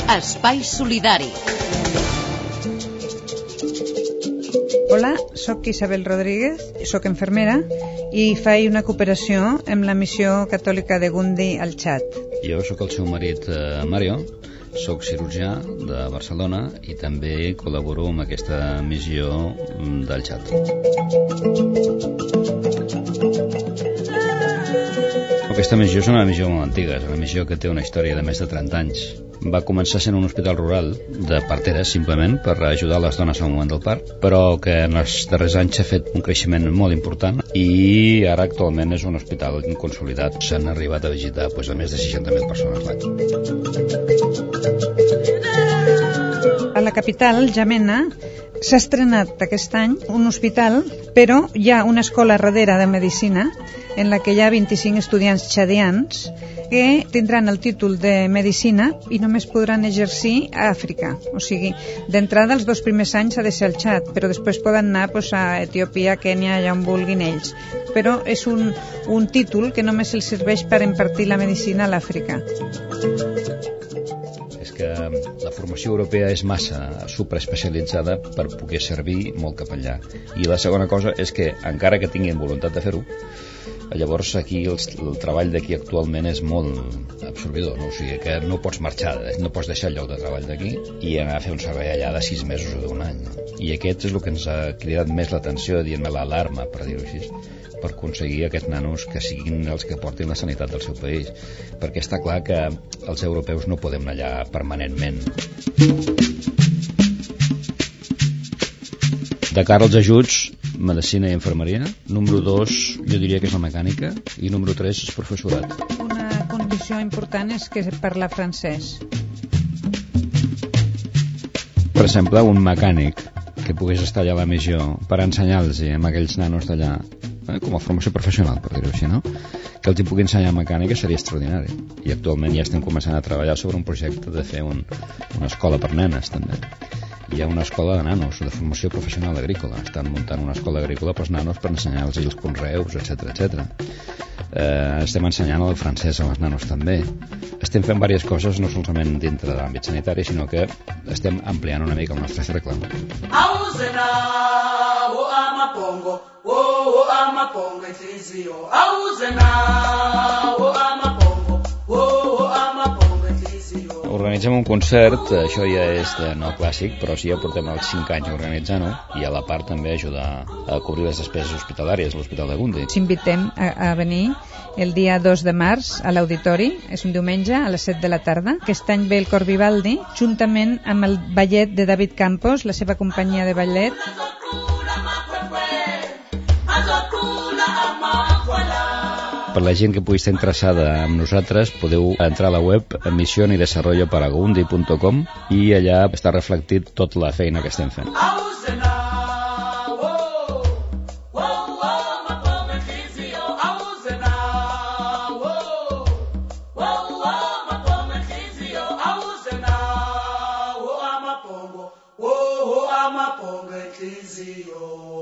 Espai Solidari. Hola, soc Isabel Rodríguez, soc infermera i faig una cooperació amb la missió catòlica de Gundi al Txad. Jo sóc el seu marit Mario, soc cirurgià de Barcelona i també col·laboro amb aquesta missió del Txad. Aquesta missió és una missió molt antiga, és una missió que té una història de més de 30 anys. Va començar sent un hospital rural de parteres, simplement, per ajudar les dones al moment del part, però que en els darrers anys s'ha fet un creixement molt important i ara actualment és un hospital consolidat. S'han arribat a visitar a més de 60.000 persones l'any. A la capital, Jamena, s'ha estrenat aquest any un hospital, però hi ha una escola darrere de medicina en la que hi ha 25 estudiants txadians que tindran el títol de medicina i només podran exercir a Àfrica. O sigui, d'entrada els 2 primers anys ha de ser al Txad, però després poden anar a Etiòpia, Kènia, allà on vulguin ells. Però és un títol que només els serveix per impartir la medicina a l'Àfrica. És que la formació europea és massa superespecialitzada per poder servir molt cap allà. I la segona cosa és que, encara que tinguin voluntat de fer-ho, llavors aquí el treball d'aquí actualment és molt absorbidor, no? O sigui que no pots marxar, no pots deixar el lloc de treball d'aquí i anar a fer un servei allà de 6 mesos o d'un any. I aquest és el que ens ha cridat més l'atenció, dient-me l'alarma, per dir-ho així, per aconseguir aquests nanos que siguin els que portin la sanitat del seu país, perquè està clar que els europeus no podem anar allà permanentment. De cara als ajuts, medicina i infermeria. Número 2, jo diria que és la mecànica, i número 3 és professorat. Una condició important és que parla francès. Per exemple, un mecànic que pogués estar allà a la missió per ensenyar-los a aquells nanos d'allà, com a formació professional, per dir-ho així, no? Que els hi pugui ensenyar mecànica seria extraordinari. I actualment ja estem començant a treballar sobre un projecte de fer una escola per nenes, també. Hi ha una escola de nanos, de formació professional agrícola. Estan muntant una escola agrícola pels nanos per ensenyar-los els conreus, etc. Estem ensenyant el francès a les nanos també. Estem fent diverses coses, no solament dintre de l'àmbit sanitari, sinó que estem ampliant una mica el nostre cercle. Organitzem un concert, això ja és de no clàssic, però sí, ja portem els 5 anys organitzant-ho i a la part també ajudar a cobrir les despeses hospitalàries a l'Hospital de Gundi. S'invitem a venir el dia 2 de març a l'auditori, és un diumenge a les 7 de la tarda. Aquest any ve el Cor Vivaldi, juntament amb el ballet de David Campos, la seva companyia de ballet. Per la gent que pugui estar interessada en nosaltres, podeu entrar a la web misionyidesarrolloparagundi.com i allà està reflectit tota la feina que estem fent. Amapongo, amapongo,